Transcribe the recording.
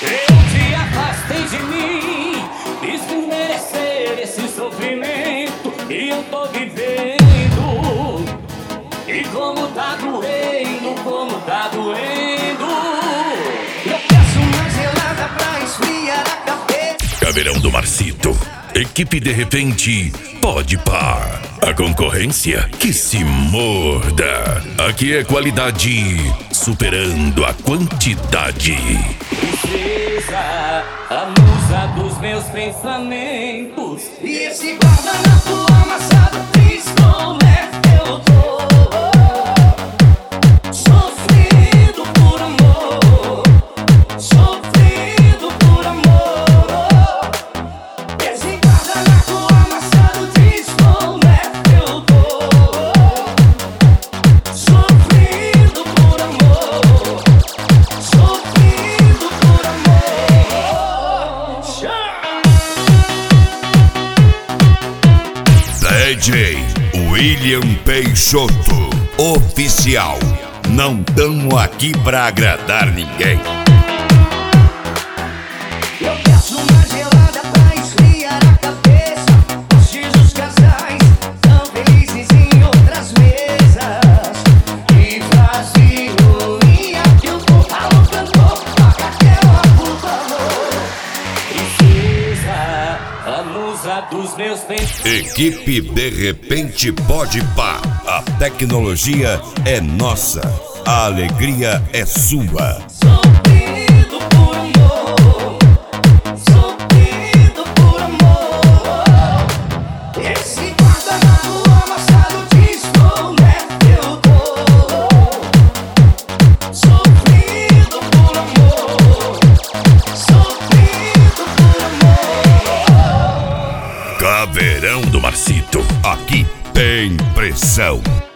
Eu te afastei de mim, fiz por merecer esse sofrimento. E eu tô vivendo, e como tá doendo, como tá doendo. Eu peço uma gelada pra esfriar a cabeça. Caveirão do Marcito, equipe de repente, pode pá. A concorrência que se morda. Aqui é qualidade superando a quantidade. Princesa, a musa dos meus pensamentos. E esse guardanapo amassado fiz com eu tô sofrendo por amor, sofrendo por amor. Esse guardanapo amassado diz com eu tô sofrendo por amor, sofrendo por amor. DJ William Peixoto, oficial. Não tamo aqui pra agradar ninguém. Eu peço uma gelada pra esfriar a cabeça. Os dias dos casais tão felizes em outras mesas. Que frase ruim que o Paulo cantou. Toca aquela, por favor. Princesa, a musa dos meus pensamentos. Equipe de repente pode pá. A tecnologia é nossa, a alegria é sua. Sofrido por amor, sofrido por amor. Esse guardanapo amassado diz como eu tô sofrido por amor, sofrido por amor. Caveirão do Marcito, aqui tem pressão.